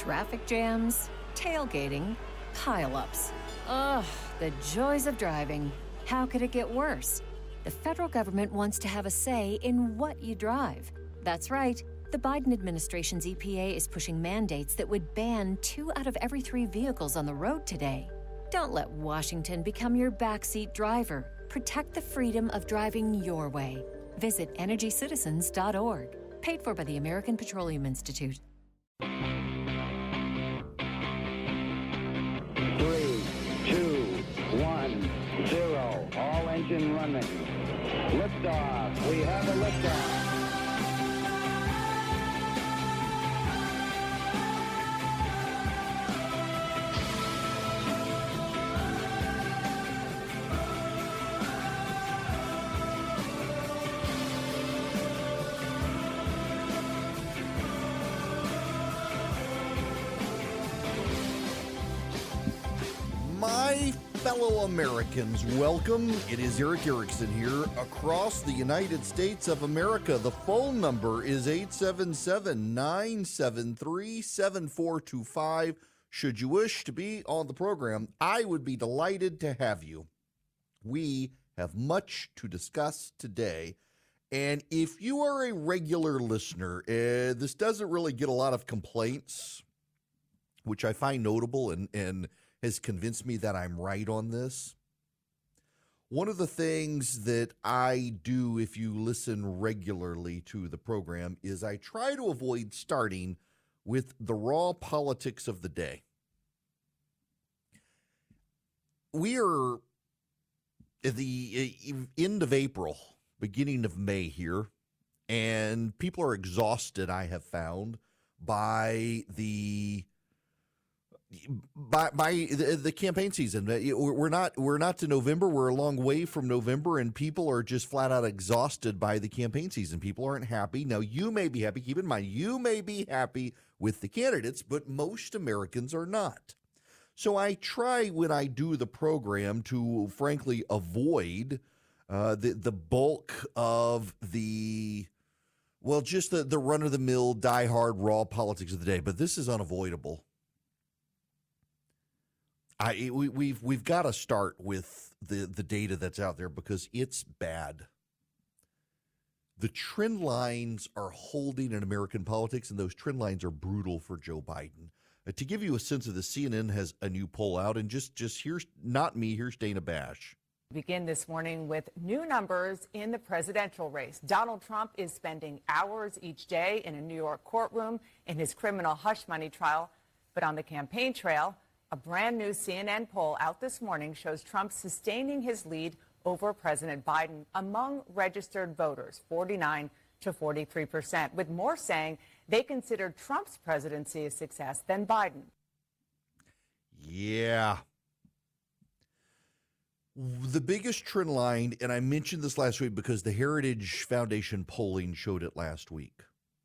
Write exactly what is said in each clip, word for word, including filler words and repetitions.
Traffic jams, tailgating, pileups. Ugh, the joys of driving. How could it get worse? The federal government wants to have a say in what you drive. That's right. The Biden administration's E P A is pushing mandates that would ban two out of every three vehicles on the road today. Don't let Washington become your backseat driver. Protect the freedom of driving your way. Visit energy citizens dot org. Paid for by the American Petroleum Institute. Three, two, one, zero. All engine running. Liftoff. We have a liftoff. My fellow Americans, welcome. It is Erick Erickson here across the United States of America. The phone number is eight seven seven, nine seven three, seven four two five. Should you wish to be on the program, I would be delighted to have you. We have much to discuss today. And if you are a regular listener, uh, this doesn't really get a lot of complaints, which I find notable and, and has convinced me that I'm right on this. One of the things that I do if you listen regularly to the program is I try to avoid starting with the raw politics of the day. We are at the end of April, beginning of May here, and people are exhausted, I have found, by the By, by the, the campaign season. We're not we're not to November. We're a long way from November, and people are just flat out exhausted by the campaign season. People aren't happy. Now, you may be happy. Keep in mind, you may be happy with the candidates, but most Americans are not. So I try when I do the program to, frankly, avoid uh, the, the bulk of the, well, just the, the run-of-the-mill, die-hard, raw politics of the day. But this is unavoidable. I we, we've we've got to start with the, the data that's out there because it's bad. The trend lines are holding in American politics, and those trend lines are brutal for Joe Biden. Uh, to give you a sense of this, C N N has a new poll out, and just just here's not me. Here's Dana Bash. Begin this morning with new numbers in the presidential race. Donald Trump is spending hours each day in a New York courtroom in his criminal hush money trial, but on the campaign trail, a brand new C N N poll out this morning shows Trump sustaining his lead over President Biden among registered voters, forty-nine to forty-three percent, with more saying they consider Trump's presidency a success than Biden. Yeah. The biggest trend line, and I mentioned this last week because the Heritage Foundation polling showed it last week.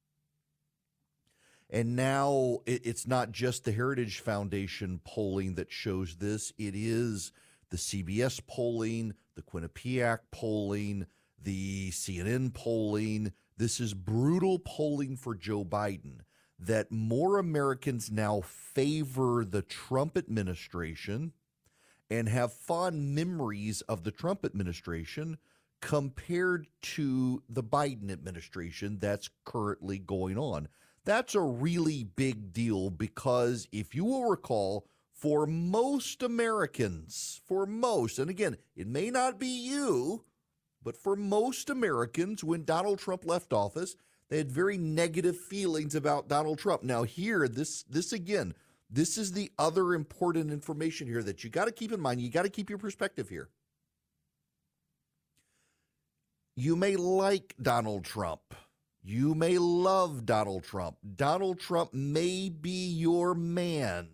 And now it's not just the Heritage Foundation polling that shows this. It is the C B S polling, the Quinnipiac polling, the C N N polling. This is brutal polling for Joe Biden, that more Americans now favor the Trump administration and have fond memories of the Trump administration compared to the Biden administration that's currently going on. That's a really big deal because if you will recall, for most Americans, for most, and again, it may not be you, but for most Americans, when Donald Trump left office, they had very negative feelings about Donald Trump. Now here, this, this again, this is the other important information here that you got to keep in mind. You got to keep your perspective here. You may like Donald Trump. You may love Donald Trump. Donald Trump may be your man.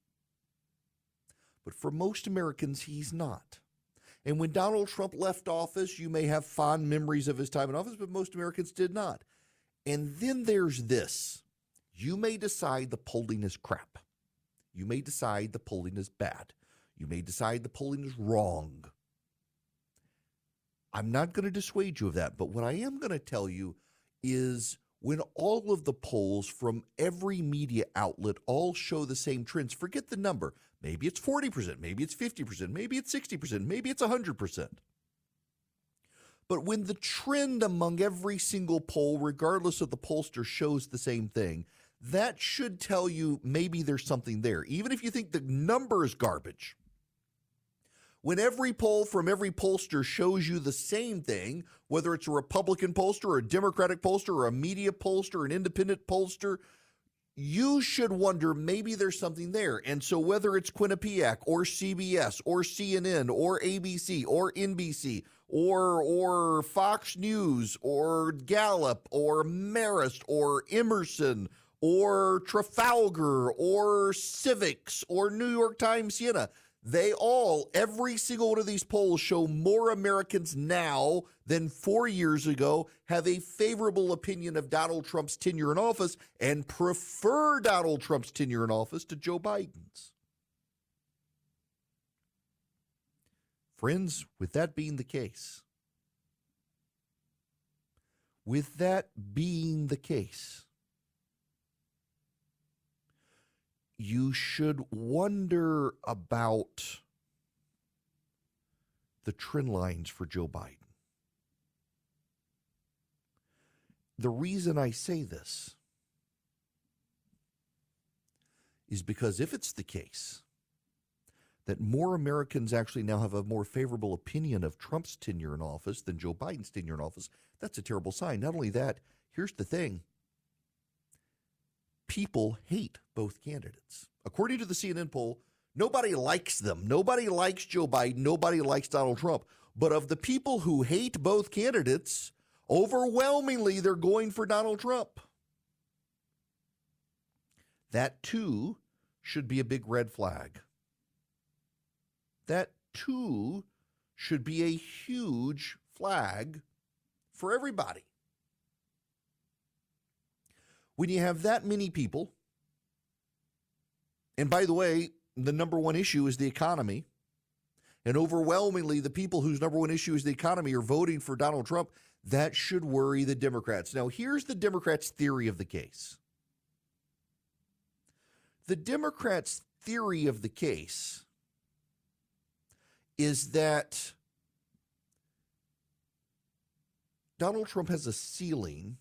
But for most Americans, he's not. And when Donald Trump left office, you may have fond memories of his time in office, but most Americans did not. And then there's this. You may decide the polling is crap. You may decide the polling is bad. You may decide the polling is wrong. I'm not going to dissuade you of that, but what I am going to tell you is when all of the polls from every media outlet all show the same trends, forget the number. Maybe it's forty percent, maybe it's fifty percent, maybe it's sixty percent, maybe it's one hundred percent. But when the trend among every single poll, regardless of the pollster, shows the same thing, that should tell you maybe there's something there, even if you think the number is garbage. When every poll from every pollster shows you the same thing, whether it's a Republican pollster or a Democratic pollster or a media pollster or an independent pollster, you should wonder maybe there's something there. And so whether it's Quinnipiac or C B S or C N N or A B C or N B C or or Fox News or Gallup or Marist or Emerson or Trafalgar or Civics or New York Times Siena, they all, every single one of these polls show more Americans now than four years ago have a favorable opinion of Donald Trump's tenure in office and prefer Donald Trump's tenure in office to Joe Biden's. Friends, with that being the case, with that being the case, you should wonder about the trend lines for Joe Biden. The reason I say this is because if it's the case that more Americans actually now have a more favorable opinion of Trump's tenure in office than Joe Biden's tenure in office, that's a terrible sign. Not only that, here's the thing. People hate both candidates. According to the C N N poll, nobody likes them. Nobody likes Joe Biden. Nobody likes Donald Trump. But of the people who hate both candidates, overwhelmingly they're going for Donald Trump. That, too, should be a big red flag. That, too, should be a huge flag for everybody. When you have that many people, and by the way, the number one issue is the economy, and overwhelmingly the people whose number one issue is the economy are voting for Donald Trump, that should worry the Democrats. Now, here's the Democrats' theory of the case. The Democrats' theory of the case is that Donald Trump has a ceiling,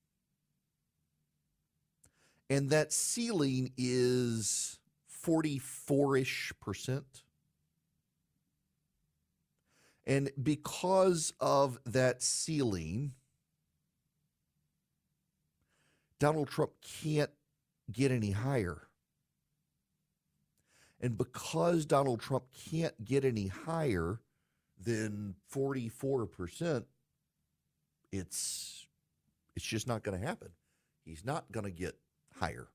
and that ceiling is forty-four-ish percent. And because of that ceiling, Donald Trump can't get any higher. And because Donald Trump can't get any higher than forty-four percent, it's it's just not going to happen. He's not going to get higher.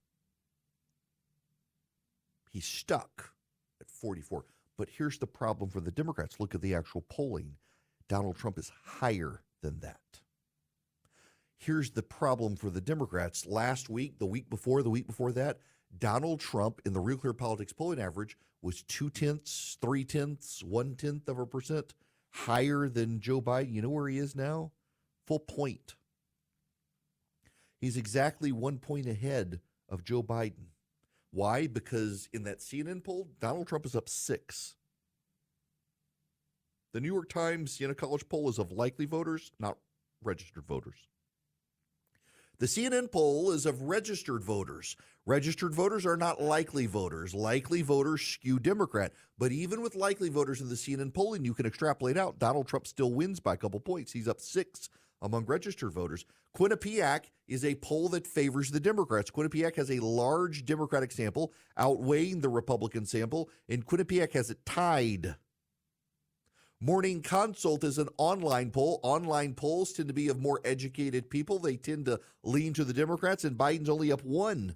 He's stuck at forty-four. But here's the problem for the Democrats. Look at the actual polling. Donald Trump is higher than that. Here's the problem for the Democrats. Last week, the week before, the week before that, Donald Trump in the Real Clear Politics polling average was two-tenths, three-tenths, one-tenth of a percent higher than Joe Biden. You know where he is now? Full point. He's exactly one point ahead of Joe Biden. Why? Because in that C N N poll, Donald Trump is up six. The New York Times Siena College poll is of likely voters, not registered voters. The C N N poll is of registered voters. Registered voters are not likely voters. Likely voters skew Democrat. But even with likely voters in the C N N polling, you can extrapolate out Donald Trump still wins by a couple points. He's up six among registered voters. Quinnipiac is a poll that favors the Democrats. Quinnipiac has a large Democratic sample outweighing the Republican sample, and Quinnipiac has it tied. Morning Consult is an online poll. Online polls tend to be of more educated people. They tend to lean to the Democrats, and Biden's only up one.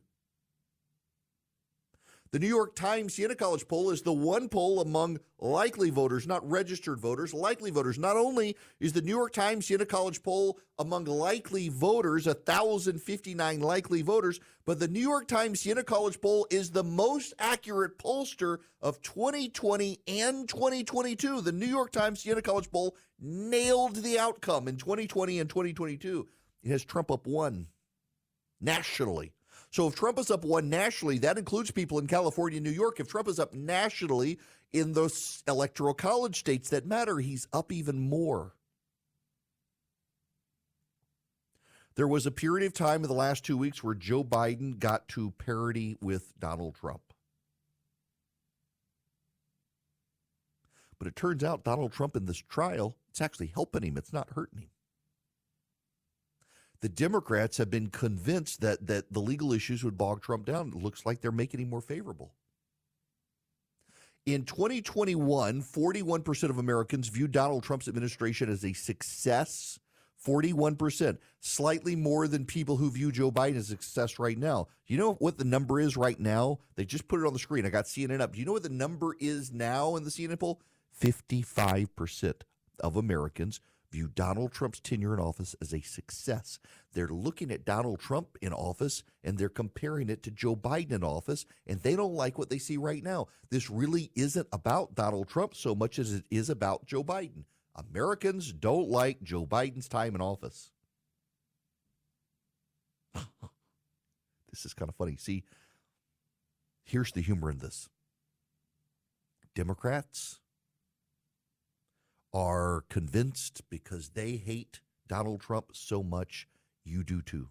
The New York Times Siena College poll is the one poll among likely voters, not registered voters, likely voters. Not only is the New York Times Siena College poll among likely voters, one thousand fifty-nine likely voters, but the New York Times Siena College poll is the most accurate pollster of twenty twenty and twenty twenty-two. The New York Times Siena College poll nailed the outcome in twenty twenty and twenty twenty-two. It has Trump up one. nationally. So if Trump is up one nationally, that includes people in California and New York. If Trump is up nationally in those electoral college states that matter, he's up even more. There was a period of time in the last two weeks where Joe Biden got to parity with Donald Trump. But it turns out Donald Trump in this trial, it's actually helping him. It's not hurting him. The Democrats have been convinced that, that the legal issues would bog Trump down. It looks like they're making him more favorable. In twenty twenty-one, forty-one percent of Americans viewed Donald Trump's administration as a success. forty-one percent, slightly more than people who view Joe Biden as a success right now. Do you know what the number is right now? They just put it on the screen. I got C N N up. Do you know what the number is now in the C N N poll? fifty-five percent of Americans view Donald Trump's tenure in office as a success. They're looking at Donald Trump in office and they're comparing it to Joe Biden in office, and they don't like what they see right now. This really isn't about Donald Trump so much as it is about Joe Biden. Americans don't like Joe Biden's time in office. This is kind of funny. See, here's the humor in this. Democrats are convinced because they hate Donald Trump so much, you do too.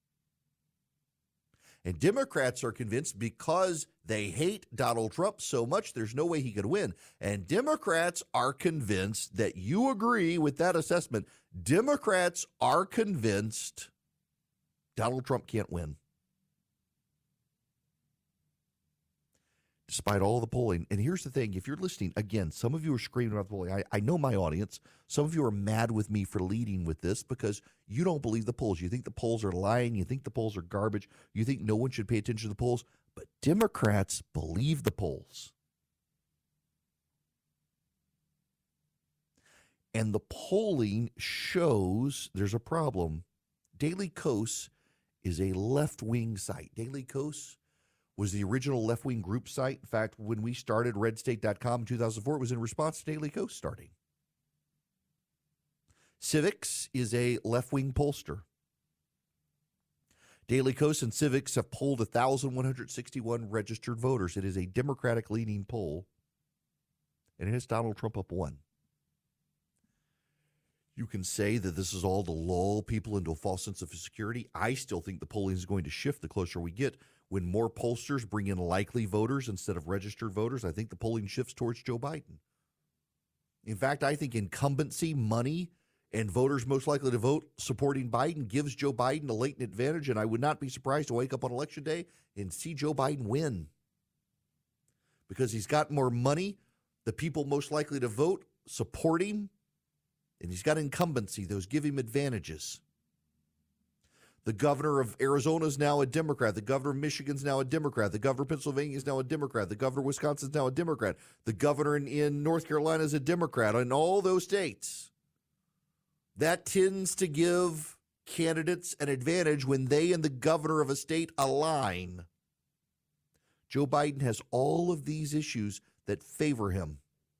And Democrats are convinced because they hate Donald Trump so much, there's no way he could win. And Democrats are convinced that you agree with that assessment. Democrats are convinced Donald Trump can't win. Despite all the polling. And here's the thing. If you're listening, again, some of you are screaming about the polling. I, I know my audience. Some of you are mad with me for leading with this because you don't believe the polls. You think the polls are lying. You think the polls are garbage. You think no one should pay attention to the polls. But Democrats believe the polls. And the polling shows there's a problem. Daily Kos is a left-wing site. Daily Kos was the original left-wing group site. In fact, when we started red state dot com in two thousand four, it was in response to Daily Kos starting. Civics is a left-wing pollster. Daily Kos and Civics have polled one thousand one hundred sixty-one registered voters. It is a Democratic-leaning poll, and it has Donald Trump up one. You can say that this is all to lull people into a false sense of security. I still think the polling is going to shift the closer we get. When more pollsters bring in likely voters instead of registered voters, I think the polling shifts towards Joe Biden. In fact, I think incumbency, money, and voters most likely to vote supporting Biden gives Joe Biden a latent advantage, and I would not be surprised to wake up on Election Day and see Joe Biden win. Because he's got more money, the people most likely to vote support him, and he's got incumbency. Those give him advantages. The governor of Arizona is now a Democrat. The governor of Michigan is now a Democrat. The governor of Pennsylvania is now a Democrat. The governor of Wisconsin is now a Democrat. The governor in, in North Carolina is a Democrat. In all those states, that tends to give candidates an advantage when they and the governor of a state align. Joe Biden has all of these issues that favor him.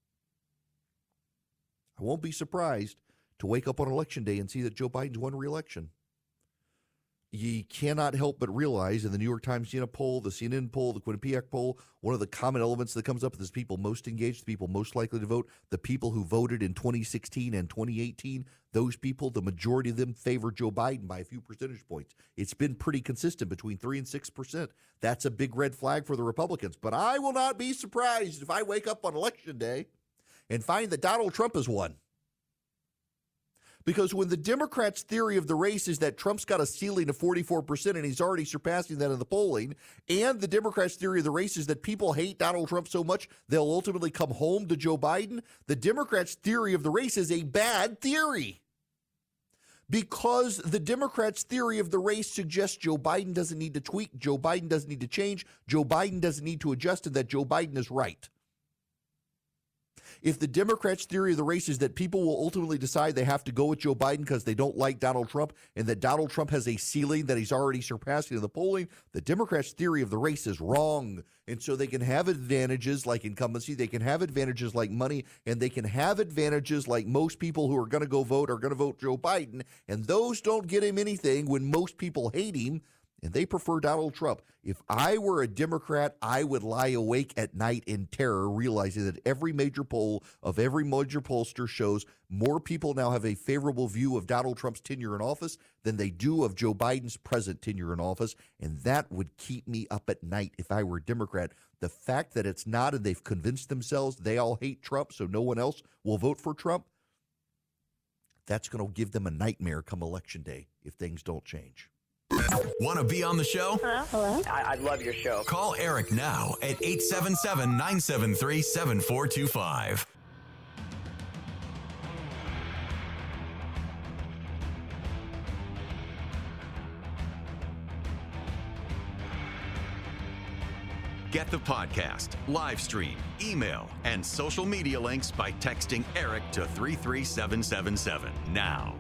I won't be surprised to wake up on Election Day and see that Joe Biden's won re-election. You cannot help but realize in the New York Times C N N poll, the C N N poll, the Quinnipiac poll, one of the common elements that comes up is people most engaged, the people most likely to vote, the people who voted in twenty sixteen and twenty eighteen, those people, the majority of them favor Joe Biden by a few percentage points. It's been pretty consistent between three and six percent. That's a big red flag for the Republicans. But I will not be surprised if I wake up on Election Day and find that Donald Trump has won. Because when the Democrats' theory of the race is that Trump's got a ceiling of forty-four percent and he's already surpassing that in the polling, and the Democrats' theory of the race is that people hate Donald Trump so much they'll ultimately come home to Joe Biden, the Democrats' theory of the race is a bad theory. Because the Democrats' theory of the race suggests Joe Biden doesn't need to tweak, Joe Biden doesn't need to change, Joe Biden doesn't need to adjust, and that Joe Biden is right. If the Democrats' theory of the race is that people will ultimately decide they have to go with Joe Biden because they don't like Donald Trump and that Donald Trump has a ceiling that he's already surpassing in the polling, the Democrats' theory of the race is wrong. And so they can have advantages like incumbency, they can have advantages like money, and they can have advantages like most people who are going to go vote are going to vote Joe Biden. And those don't get him anything when most people hate him. and they prefer Donald Trump. If I were a Democrat, I would lie awake at night in terror, realizing that every major poll of every major pollster shows more people now have a favorable view of Donald Trump's tenure in office than they do of Joe Biden's present tenure in office, and that would keep me up at night if I were a Democrat. The fact that it's not, and they've convinced themselves they all hate Trump, so no one else will vote for Trump, that's going to give them a nightmare come Election Day if things don't change. Want to be on the show? Hello? Hello? I, I love your show. Call Eric now at eight seven seven, nine seven three, seven four two five. Get the podcast, live stream, email, and social media links by texting Eric to three three seven seven seven now.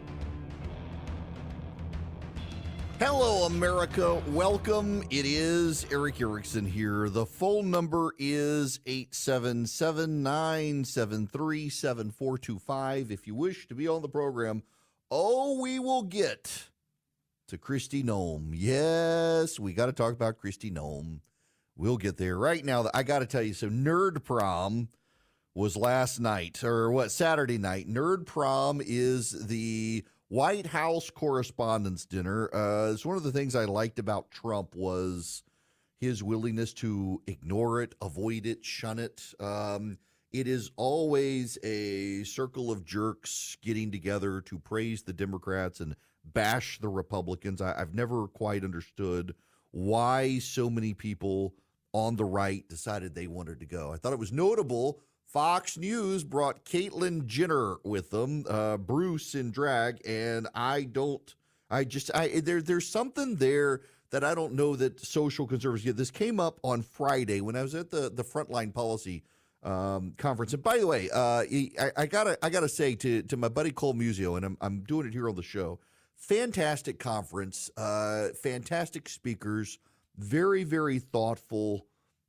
Hello, America. Welcome. It is Eric Erickson here. The phone number is eight seven seven, nine seven three, seven four two five. If you wish to be on the program, oh, we will get to Kristi Noem. Yes, we got to talk about Kristi Noem. We'll get there. Right now, I got to tell you, so Nerd Prom was last night, or what, Saturday night. Nerd Prom is the White House Correspondents' Dinner. Uh, it's one of the things I liked about Trump was his willingness to ignore it, avoid it, shun it. Um, it is always a circle of jerks getting together to praise the Democrats and bash the Republicans. I, I've never quite understood why so many people on the right decided they wanted to go. I thought it was notable. Fox News brought Caitlyn Jenner with them, uh, Bruce in drag, and I don't, I just, I there, there's something there that I don't know that social conservatives get. This came up on Friday when I was at the the Frontline Policy um, conference. And by the way, uh, I, I gotta, I gotta say to to my buddy Cole Musio, and I'm I'm doing it here on the show. Fantastic conference, uh, fantastic speakers, very, very thoughtful.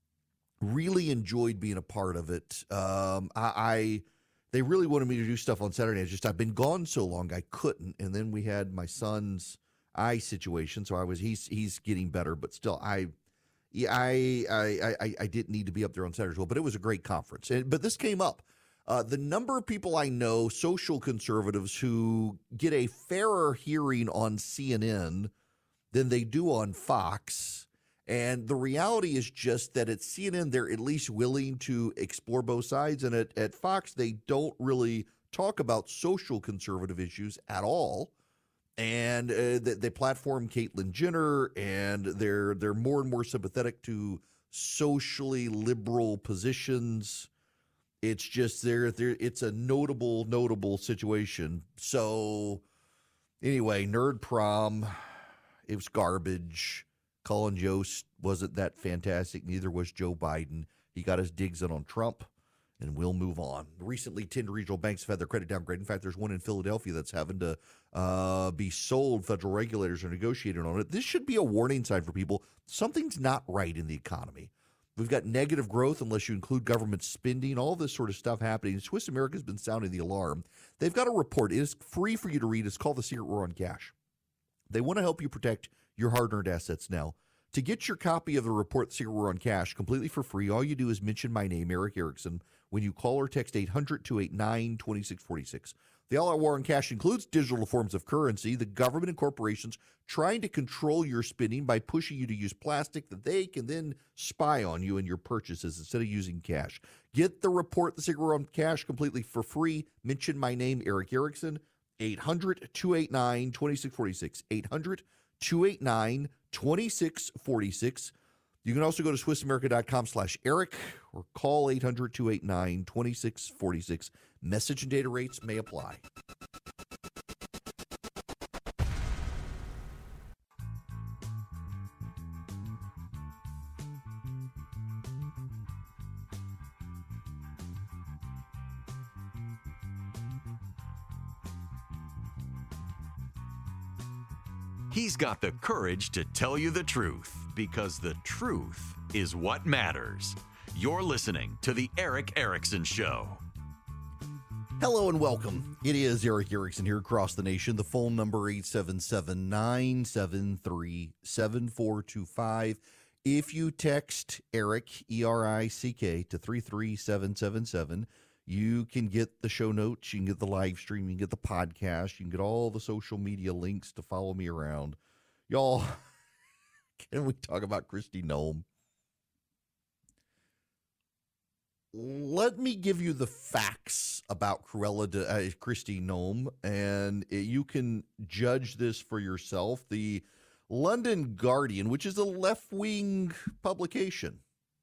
Really enjoyed being a part of it. Um, I, I they really wanted me to do stuff on Saturday. It's just I've been gone so long I couldn't. And then we had my son's eye situation, so I was he's he's getting better, but still I yeah I I I, I didn't need to be up there on Saturday as well. But it was a great conference. And, but this came up. Uh, the number of people I know, social conservatives, who get a fairer hearing on C N N than they do on Fox. And the reality is just that at C N N, they're at least willing to explore both sides. And at, at Fox, they don't really talk about social conservative issues at all. And uh, they, they platform Caitlyn Jenner, and they're they're more and more sympathetic to socially liberal positions. It's just there. There, it's a notable, notable situation. So, anyway, Nerd Prom, it was garbage. Colin Jost wasn't that fantastic. Neither was Joe Biden. He got his digs in on Trump, and we'll move on. Recently, ten regional banks have had their credit downgraded. In fact, there's one in Philadelphia that's having to uh, be sold. Federal regulators are negotiating on it. This should be a warning sign for people. Something's not right in the economy. We've got negative growth unless you include government spending, all this sort of stuff happening. Swiss America's been sounding the alarm. They've got a report. It is free for you to read. It's called The Secret War on Cash. They want to help you protect your hard-earned assets now. To get your copy of the report, The Secret War on Cash, completely for free, all you do is mention my name, Eric Erickson, when you call or text eight hundred, two eight nine, two six four six. The all-out war on cash includes digital forms of currency, the government and corporations trying to control your spending by pushing you to use plastic that they can then spy on you and your purchases instead of using cash. Get the report, The Secret War on Cash, completely for free. Mention my name, Eric Erickson, eight hundred, two eight nine, two six four six, eight hundred, two eight nine, two six four six. You can also go to SwissAmerica.com slash Eric or call eight hundred, two eight nine, two six four six. Message and data rates may apply. He's got the courage to tell you the truth, because the truth is what matters. You're listening to The Eric Erickson Show. Hello and welcome. It is Erick Erickson here across the nation. The phone number eight seven seven, nine seven three, seven four two five. If you text Eric, E R I C K, to three three seven seven seven, you can get the show notes, you can get the live stream, you can get the podcast, you can get all the social media links to follow me around. Y'all, can we talk about Kristi Noem? Let me give you the facts about Cruella de, uh, Kristi Noem, and you can judge this for yourself. The London Guardian, which is a left-wing publication,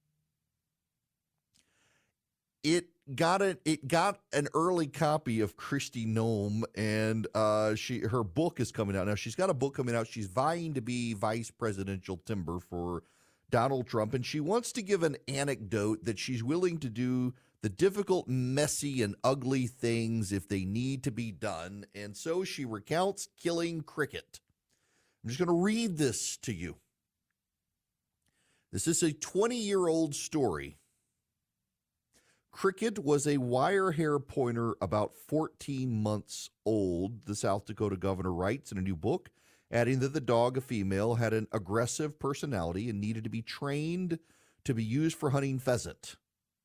it got a, it got an early copy of Kristi Noem, and uh, she her book is coming out now. She's got a book coming out. She's vying to be vice presidential timber for Donald Trump, and she wants to give an anecdote that she's willing to do the difficult, messy, and ugly things if they need to be done. And so she recounts killing Cricket. I'm just going to read this to you. This is a twenty-year-old story. Cricket was a wire hair pointer about fourteen months old, the South Dakota governor writes in a new book, adding that the dog, a female, had an aggressive personality and needed to be trained to be used for hunting pheasant.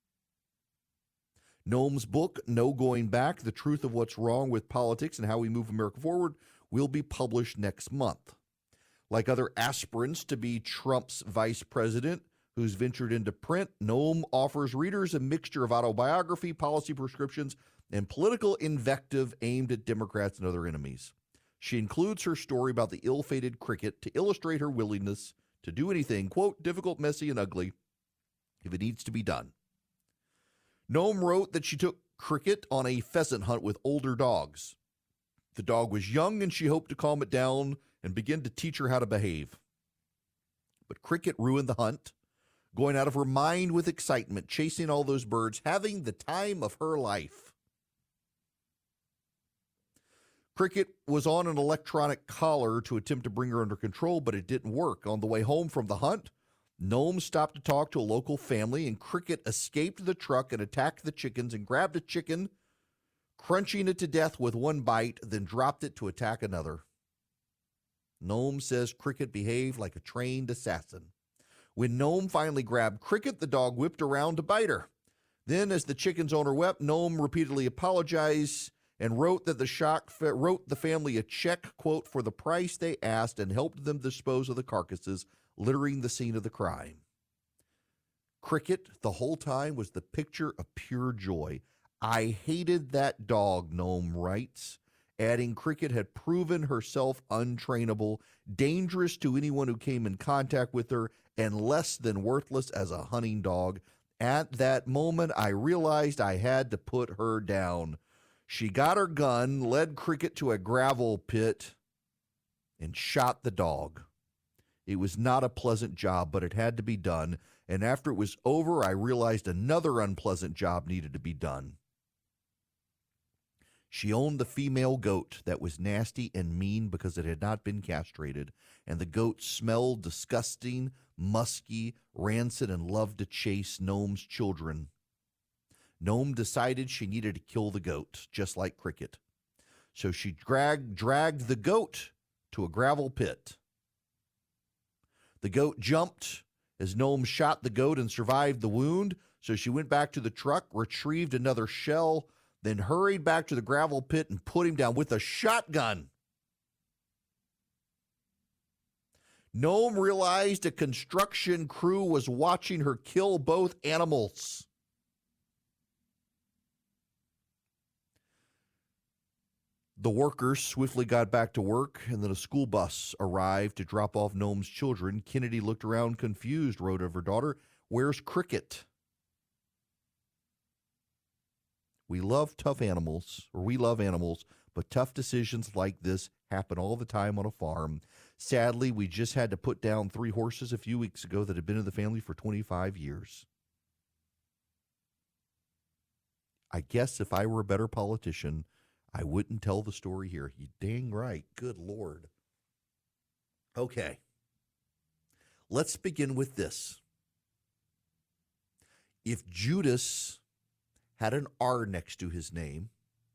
Noem's book, No Going Back, The Truth of What's Wrong with Politics and How We Move America Forward, will be published next month. Like other aspirants to be Trump's vice president who's ventured into print, Noem offers readers a mixture of autobiography, policy prescriptions, and political invective aimed at Democrats and other enemies. She includes her story about the ill-fated Cricket to illustrate her willingness to do anything, quote, difficult, messy, and ugly, if it needs to be done. Noem wrote that she took Cricket on a pheasant hunt with older dogs. The dog was young, and she hoped to calm it down and begin to teach her how to behave. But Cricket ruined the hunt, going out of her mind with excitement, chasing all those birds, having the time of her life. Cricket was on an electronic collar to attempt to bring her under control, but it didn't work. On the way home from the hunt, Noem stopped to talk to a local family, and Cricket escaped the truck and attacked the chickens and grabbed a chicken, crunching it to death with one bite, then dropped it to attack another. Noem says Cricket behaved like a trained assassin. When Noem finally grabbed Cricket, the dog whipped around to bite her. Then, as the chicken's owner wept, Noem repeatedly apologized and wrote that the shock wrote the family a check, quote, for the price they asked and helped them dispose of the carcasses littering the scene of the crime. Cricket, the whole time, was the picture of pure joy. I hated that dog, Noem writes, adding Cricket had proven herself untrainable, dangerous to anyone who came in contact with her, and less than worthless as a hunting dog. At that moment, I realized I had to put her down. She got her gun, led Cricket to a gravel pit, and shot the dog. It was not a pleasant job, but it had to be done, and after it was over, I realized another unpleasant job needed to be done. She owned the female goat that was nasty and mean because it had not been castrated, and the goat smelled disgusting, musky, rancid, and loved to chase Noem's children. Noem decided she needed to kill the goat, just like Cricket. So she dragged, dragged the goat to a gravel pit. The goat jumped as Noem shot the goat and survived the wound, so she went back to the truck, retrieved another shell, then hurried back to the gravel pit and put him down with a shotgun. Noem realized a construction crew was watching her kill both animals. The workers swiftly got back to work, and then a school bus arrived to drop off Noem's children. Kennedy looked around confused, wrote of her daughter, "Where's Cricket?" We love tough animals, or we love animals, but tough decisions like this happen all the time on a farm. Sadly, we just had to put down three horses a few weeks ago that had been in the family for twenty-five years. I guess if I were a better politician, I wouldn't tell the story here. You dang right. Good Lord. Okay. Let's begin with this. If Judas had an R next to his name,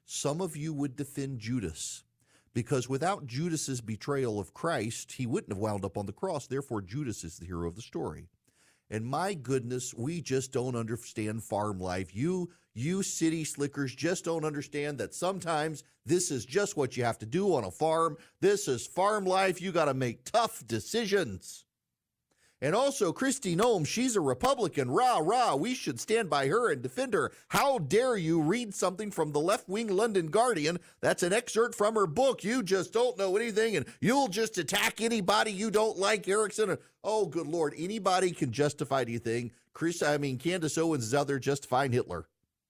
some of you would defend Judas, because without Judas's betrayal of Christ, he wouldn't have wound up on the cross. Therefore, Judas is the hero of the story. And my goodness, we just don't understand farm life. You, you city slickers just don't understand that sometimes this is just what you have to do on a farm. This is farm life. You got to make tough decisions. And also, Kristi Noem, she's a Republican. Rah, rah, we should stand by her and defend her. How dare you read something from the left-wing London Guardian? That's an excerpt from her book. You just don't know anything, and you'll just attack anybody you don't like, Erickson. Oh, good Lord, anybody can justify anything. Chris, I mean, Candace Owens is out there justifying Hitler.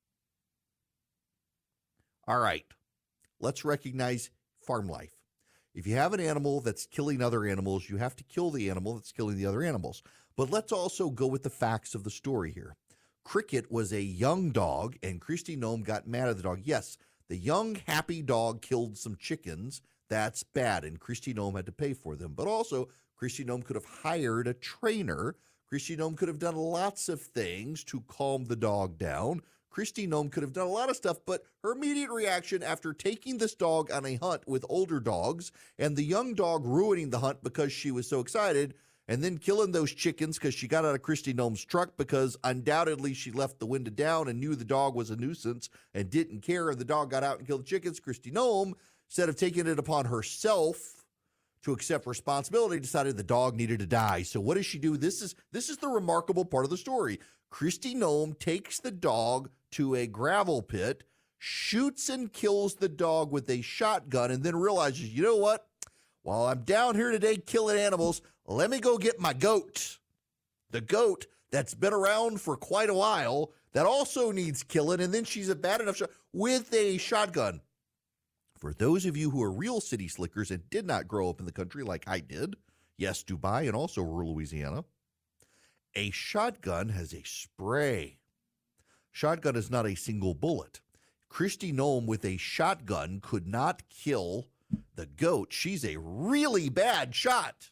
All right, let's recognize farm life. If you have an animal that's killing other animals, you have to kill the animal that's killing the other animals. But let's also go with the facts of the story here. Cricket was a young dog, and Kristi Noem got mad at the dog. Yes, the young, happy dog killed some chickens. That's bad, and Kristi Noem had to pay for them. But also, Kristi Noem could have hired a trainer. Kristi Noem could have done lots of things to calm the dog down. Kristi Noem could have done a lot of stuff, but her immediate reaction after taking this dog on a hunt with older dogs and the young dog ruining the hunt because she was so excited and then killing those chickens because she got out of Kristi Noem's truck because undoubtedly she left the window down and knew the dog was a nuisance and didn't care, and the dog got out and killed the chickens. Kristi Noem, instead of taking it upon herself to accept responsibility, decided the dog needed to die. So what does she do? This is this is the remarkable part of the story. Kristi Noem takes the dog to a gravel pit, shoots and kills the dog with a shotgun, and then realizes, you know what? While I'm down here today killing animals, let me go get my goat. The goat that's been around for quite a while that also needs killing, and then she's a bad enough shot with a shotgun. For those of you who are real city slickers and did not grow up in the country like I did, yes, Dubai and also rural Louisiana, a shotgun has a spray. Shotgun is not a single bullet. Kristi Noem with a shotgun could not kill the goat. She's a really bad shot.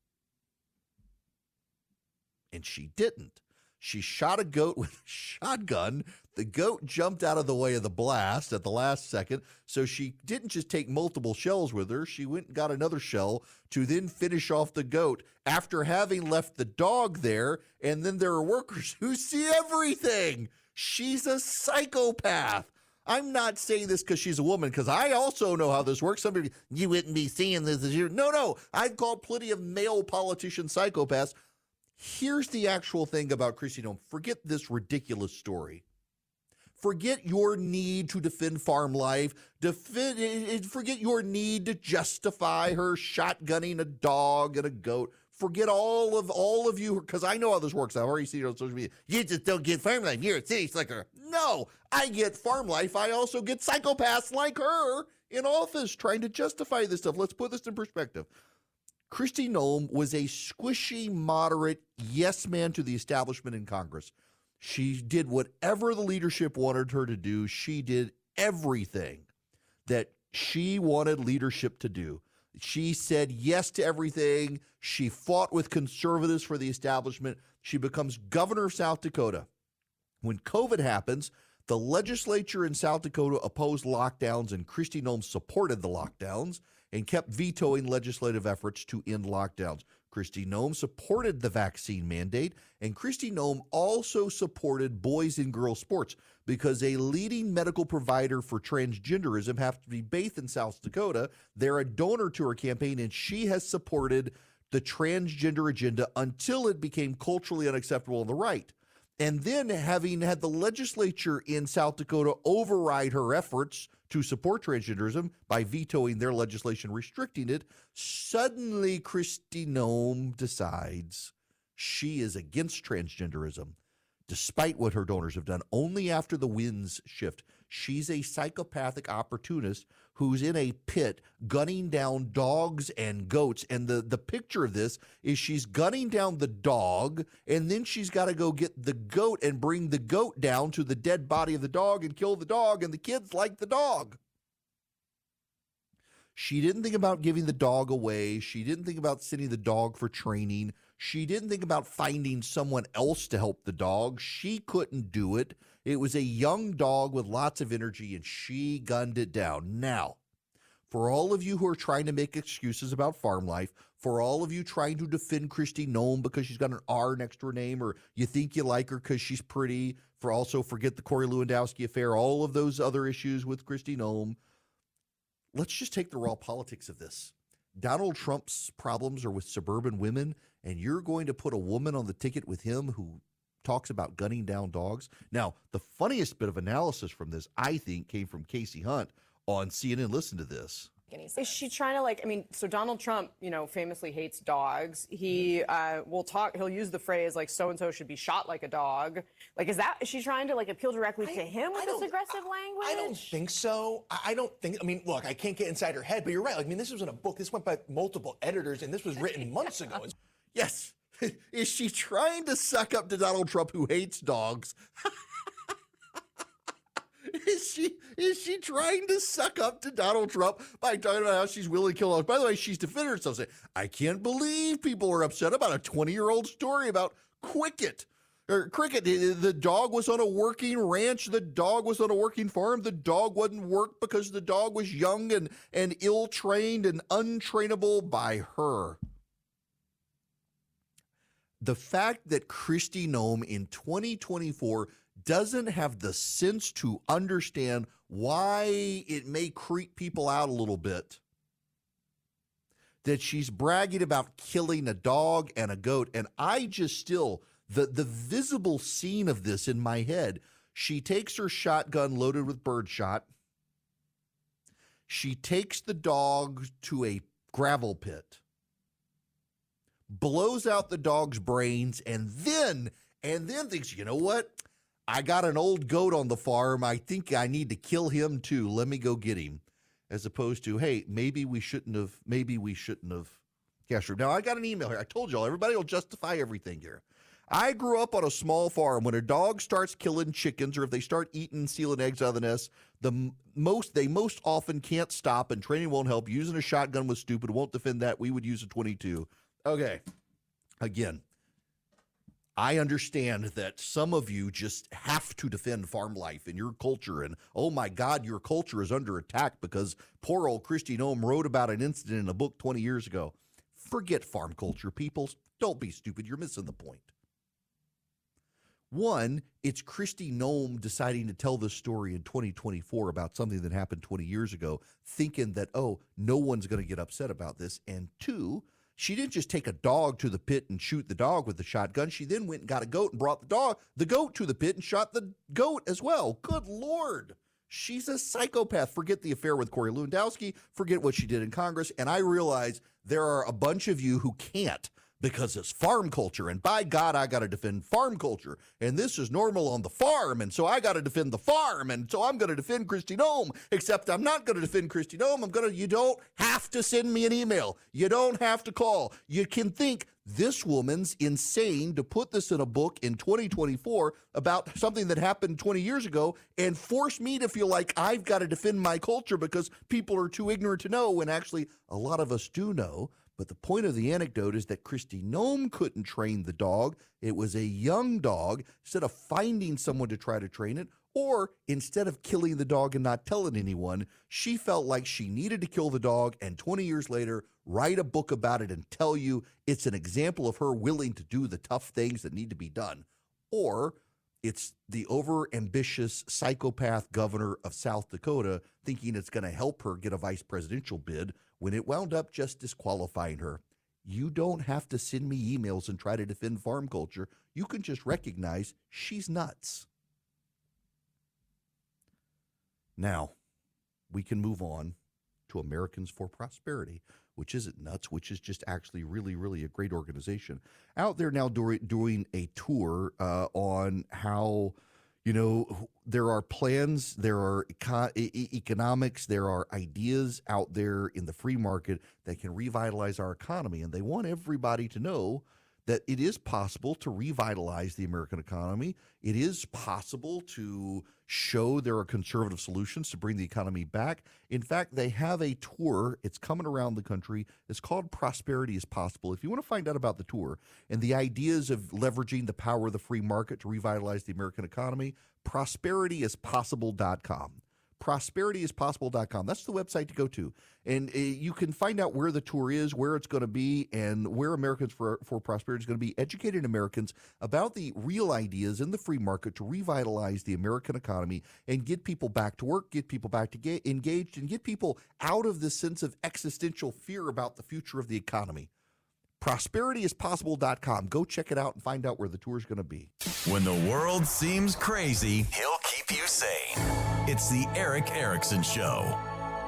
And she didn't. She shot a goat with a shotgun. The goat jumped out of the way of the blast at the last second. So she didn't just take multiple shells with her. She went and got another shell to then finish off the goat after having left the dog there. And then there are workers who see everything. She's a psychopath. I'm not saying this because she's a woman, because I also know how this works. Somebody, you wouldn't be seeing this as you. No, no. I've called plenty of male politician psychopaths. Here's the actual thing about Kristi Noem. Forget this ridiculous story. Forget your need to defend farm life. Defend, forget your need to justify her shotgunning a dog and a goat. Forget all of all of you, because I know how this works. I've already seen it on social media. You just don't get farm life. You're a city slicker. No, I get farm life. I also get psychopaths like her in office trying to justify this stuff. Let's put this in perspective. Kristi Noem was a squishy, moderate yes man to the establishment in Congress. She did whatever the leadership wanted her to do. She did everything that she wanted leadership to do. She said yes to everything. She fought with conservatives for the establishment. She becomes governor of South Dakota. When COVID happens, the legislature in South Dakota opposed lockdowns, and Kristi Noem supported the lockdowns and kept vetoing legislative efforts to end lockdowns. Kristi Noem supported the vaccine mandate, and Kristi Noem also supported boys and girls sports because a leading medical provider for transgenderism happens to be based in South Dakota. They're a donor to her campaign, and she has supported the transgender agenda until it became culturally unacceptable on the right. And then, having had the legislature in South Dakota override her efforts to support transgenderism by vetoing their legislation restricting it, suddenly Kristi Noem decides she is against transgenderism, despite what her donors have done. Only after the winds shift. She's a psychopathic opportunist who's in a pit gunning down dogs and goats. And the, the picture of this is she's gunning down the dog, and then she's got to go get the goat and bring the goat down to the dead body of the dog and kill the dog, and the kids like the dog. She didn't think about giving the dog away. She didn't think about sending the dog for training. She didn't think about finding someone else to help the dog. She couldn't do it. It was a young dog with lots of energy, and she gunned it down. Now, for all of you who are trying to make excuses about farm life, for all of you trying to defend Kristi Noem because she's got an R next to her name, or you think you like her because she's pretty, for also forget the Corey Lewandowski affair, all of those other issues with Kristi Noem, let's just take the raw politics of this. Donald Trump's problems are with suburban women, and you're going to put a woman on the ticket with him who talks about gunning down dogs. Now, the funniest bit of analysis from this, I think, came from Casey Hunt on C N N. Listen to this. Is she trying to, like, I mean, so Donald Trump, you know, famously hates dogs. He uh, will talk, he'll use the phrase, like, so-and-so should be shot like a dog. Like, is that, is she trying to, like, appeal directly I, to him with this aggressive language? I don't think so. I, I don't think, I mean, look, I can't get inside her head, but you're right. Like, I mean, this was in a book. This went by multiple editors, and this was written months ago. Yes. Is she trying to suck up to Donald Trump, who hates dogs? Is she is she trying to suck up to Donald Trump by talking about how she's willing to kill dogs? By the way, she's defended herself, saying, I can't believe people are upset about a twenty-year-old story about Cricket. Or Cricket, the dog was on a working ranch. The dog was on a working farm. The dog wouldn't work because the dog was young and, and ill-trained and untrainable by her. The fact that Kristi Noem in twenty twenty-four doesn't have the sense to understand why it may creep people out a little bit, that she's bragging about killing a dog and a goat. And I just still, the, the visible scene of this in my head, she takes her shotgun loaded with birdshot. She takes the dog to a gravel pit, blows out the dog's brains, and then, and then thinks, you know what? I got an old goat on the farm. I think I need to kill him too. Let me go get him. As opposed to, hey, maybe we shouldn't have, maybe we shouldn't have castrated. Now, I got an email here. I told y'all, everybody will justify everything here. I grew up on a small farm. When a dog starts killing chickens, or if they start eating, stealing eggs out of the nest, the most they most often can't stop, and training won't help. Using a shotgun was stupid. Won't defend that. We would use a twenty-two. Okay. Again, I understand that some of you just have to defend farm life and your culture, and oh my God, your culture is under attack because poor old Kristi Noem wrote about an incident in a book twenty years ago. Forget farm culture, people. Don't be stupid. You're missing the point. One, it's Kristi Noem deciding to tell this story in twenty twenty-four about something that happened twenty years ago, thinking that, oh, no one's going to get upset about this. And two, she didn't just take a dog to the pit and shoot the dog with the shotgun. She then went and got a goat and brought the dog, the goat to the pit and shot the goat as well. Good Lord. She's a psychopath. Forget the affair with Corey Lewandowski. Forget what she did in Congress. And I realize there are a bunch of you who can't, because it's farm culture. And by God, I got to defend farm culture. And this is normal on the farm. And so I got to defend the farm. And so I'm going to defend Kristi Noem, except I'm not going to defend Kristi Noem. I'm going to, you don't have to send me an email. You don't have to call. You can think this woman's insane to put this in a book in twenty twenty-four about something that happened twenty years ago and force me to feel like I've got to defend my culture because people are too ignorant to know, when actually a lot of us do know. But the point of the anecdote is that Kristi Noem couldn't train the dog. It was a young dog. Instead of finding someone to try to train it, or instead of killing the dog and not telling anyone, she felt like she needed to kill the dog and twenty years later write a book about it and tell you it's an example of her willing to do the tough things that need to be done. Or it's the over-ambitious psychopath governor of South Dakota thinking it's going to help her get a vice presidential bid when it wound up just disqualifying her. You don't have to send me emails and try to defend farm culture. You can just recognize she's nuts. Now, we can move on to Americans for Prosperity, which isn't nuts, which is just actually really, really a great organization. Out there now doing, doing a tour uh, on how, you know, there are plans, there are eco- e- economics, there are ideas out there in the free market that can revitalize our economy. And they want everybody to know that it is possible to revitalize the American economy. It is possible to show there are conservative solutions to bring the economy back. In fact, they have a tour. It's coming around the country. It's called Prosperity is Possible. If you want to find out about the tour and the ideas of leveraging the power of the free market to revitalize the American economy, prosperity is possible dot com. prosperity is possible dot com. That's the website to go to. And uh, you can find out where the tour is, where it's going to be, and where Americans for, for Prosperity is going to be educating Americans about the real ideas in the free market to revitalize the American economy and get people back to work, get people back to get engaged, and get people out of this sense of existential fear about the future of the economy. prosperity is possible dot com. Go check it out and find out where the tour is going to be. When the world seems crazy, he'll keep you sane. It's the Erick Erickson Show.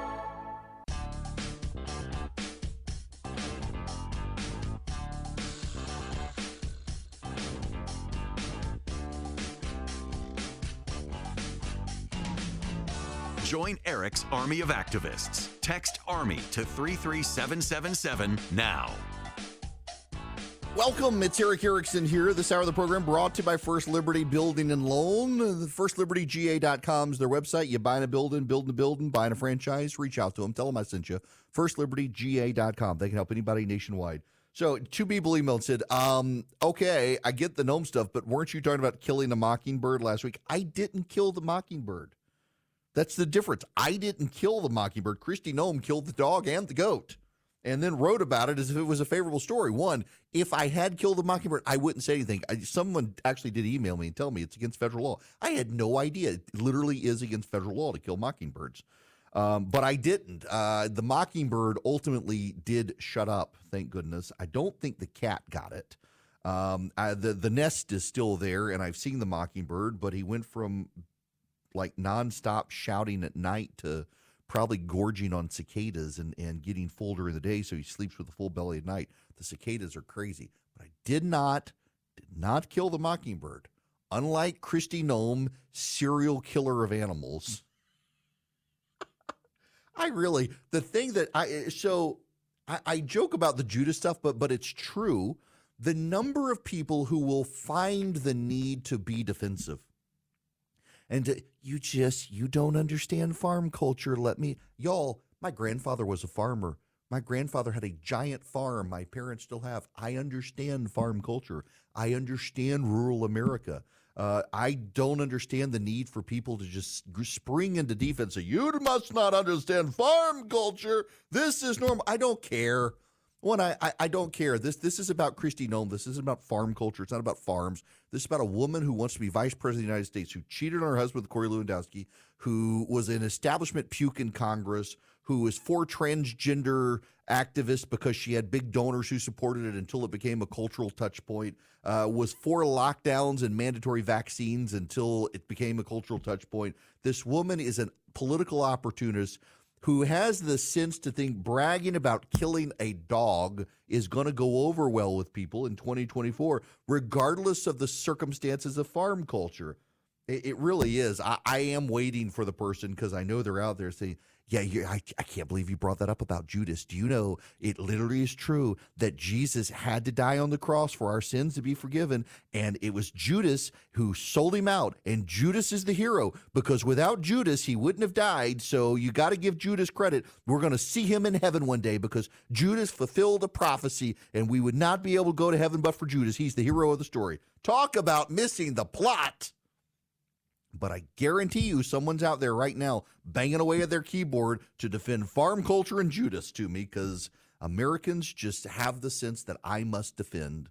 Join Eric's army of activists. Text ARMY to three three seven seven seven now. Welcome, it's Erick Erickson here. This hour of the program brought to you by First Liberty Building and Loan. first liberty g a dot com is their website. You buying a building, building a building, buying a franchise, reach out to them. Tell them I sent you. first liberty g a dot com. They can help anybody nationwide. So two people emailed and said, um, okay, I get the gnome stuff, but weren't you talking about killing a mockingbird last week? I didn't kill the mockingbird. That's the difference. I didn't kill the mockingbird. Kristi Noem killed the dog and the goat and then wrote about it as if it was a favorable story. One, if I had killed the mockingbird, I wouldn't say anything. I, someone actually did email me and tell me it's against federal law. I had no idea. It literally is against federal law to kill mockingbirds. Um, but I didn't. Uh, the mockingbird ultimately did shut up, thank goodness. I don't think the cat got it. Um, I, the, the nest is still there, and I've seen the mockingbird, but he went from like nonstop shouting at night to probably gorging on cicadas and, and getting full during the day, so he sleeps with a full belly at night. The cicadas are crazy. But I did not, did not kill the mockingbird. Unlike Kristi Noem, serial killer of animals. I really, the thing that I, so I, I joke about the Judas stuff, but but it's true. The number of people who will find the need to be defensive. And to, you just, you don't understand farm culture. Let me, y'all, my grandfather was a farmer. My grandfather had a giant farm. My parents still have. I understand farm culture. I understand rural America. Uh, I don't understand the need for people to just spring into defense. Say, you must not understand farm culture. This is normal. I don't care. One, I, I I don't care. This this is about Kristi Noem. This isn't about farm culture. It's not about farms. This is about a woman who wants to be vice president of the United States, who cheated on her husband with Corey Lewandowski, who was an establishment puke in Congress, who was for transgender activists because she had big donors who supported it until it became a cultural touch point, uh, was for lockdowns and mandatory vaccines until it became a cultural touch point. This woman is a political opportunist who has the sense to think bragging about killing a dog is going to go over well with people in twenty twenty-four, regardless of the circumstances of farm culture. It, it really is. I, I am waiting for the person, because I know they're out there saying, yeah, you, I, I can't believe you brought that up about Judas. Do you know it literally is true that Jesus had to die on the cross for our sins to be forgiven, and it was Judas who sold him out, and Judas is the hero, because without Judas, he wouldn't have died, so you got to give Judas credit. We're going to see him in heaven one day because Judas fulfilled a prophecy, and we would not be able to go to heaven but for Judas. He's the hero of the story. Talk about missing the plot. But I guarantee you someone's out there right now banging away at their keyboard to defend farm culture and Judas to me, because Americans just have the sense that I must defend.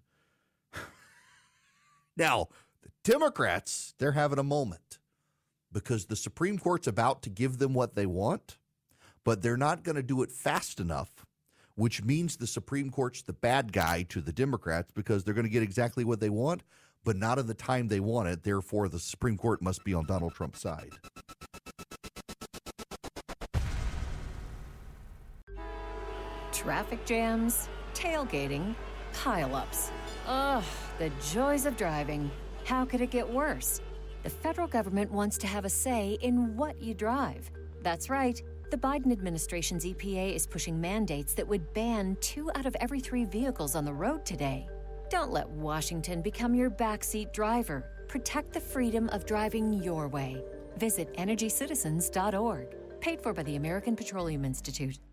Now, the Democrats, they're having a moment because the Supreme Court's about to give them what they want, but they're not going to do it fast enough, which means the Supreme Court's the bad guy to the Democrats because they're going to get exactly what they want, but not in the time they want it. Therefore, the Supreme Court must be on Donald Trump's side. Traffic jams, tailgating, pileups. Ugh, the joys of driving. How could it get worse? The federal government wants to have a say in what you drive. That's right. The Biden administration's E P A is pushing mandates that would ban two out of every three vehicles on the road today. Don't let Washington become your backseat driver. Protect the freedom of driving your way. Visit energy citizens dot org. Paid for by the American Petroleum Institute.